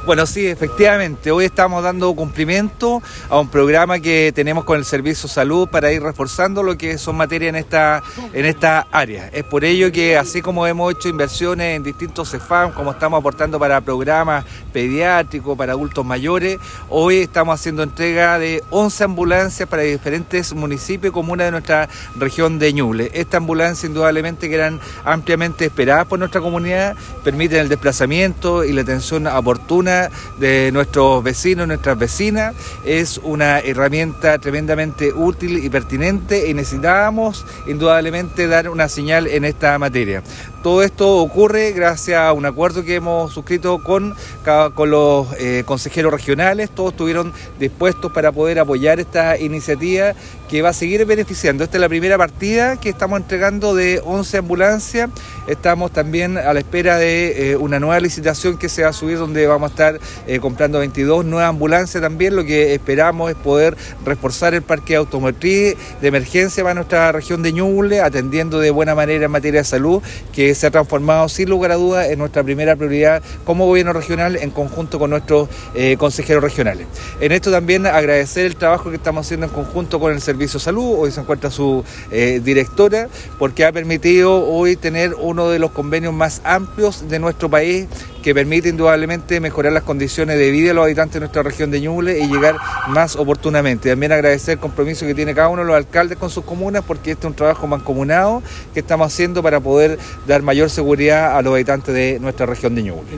Bueno, sí, efectivamente, hoy estamos dando cumplimiento a un programa que tenemos con el Servicio Salud para ir reforzando lo que son materias en esta área. Es por ello que, así como hemos hecho inversiones en distintos CEFAM, como estamos aportando para programas pediátricos, para adultos mayores, hoy estamos haciendo entrega de 11 ambulancias para diferentes municipios y comunas de nuestra región de Ñuble. Estas ambulancias, indudablemente, que eran ampliamente esperadas por nuestra comunidad, permiten el desplazamiento y la atención oportuna de nuestros vecinos, nuestras vecinas. Es una herramienta tremendamente útil y pertinente y necesitábamos indudablemente dar una señal en esta materia. Todo esto ocurre gracias a un acuerdo que hemos suscrito con los consejeros regionales. Todos estuvieron dispuestos para poder apoyar esta iniciativa que va a seguir beneficiando. Esta es la primera partida que estamos entregando de 11 ambulancias. Estamos también a la espera de una nueva licitación que se va a subir, donde vamos a estar comprando 22 nuevas ambulancias también. Lo que esperamos es poder reforzar el parque automotriz de emergencia para nuestra región de Ñuble, atendiendo de buena manera en materia de salud, que se ha transformado sin lugar a dudas en nuestra primera prioridad como gobierno regional en conjunto con nuestros consejeros regionales. En esto también agradecer el trabajo que estamos haciendo en conjunto con el Servicio Salud. Hoy se encuentra su directora, porque ha permitido hoy tener uno de los convenios más amplios de nuestro país, que permite indudablemente mejorar las condiciones de vida de los habitantes de nuestra región de Ñuble y llegar más oportunamente. También agradecer el compromiso que tiene cada uno de los alcaldes con sus comunas, porque este es un trabajo mancomunado que estamos haciendo para poder dar mayor seguridad a los habitantes de nuestra región de Ñuble.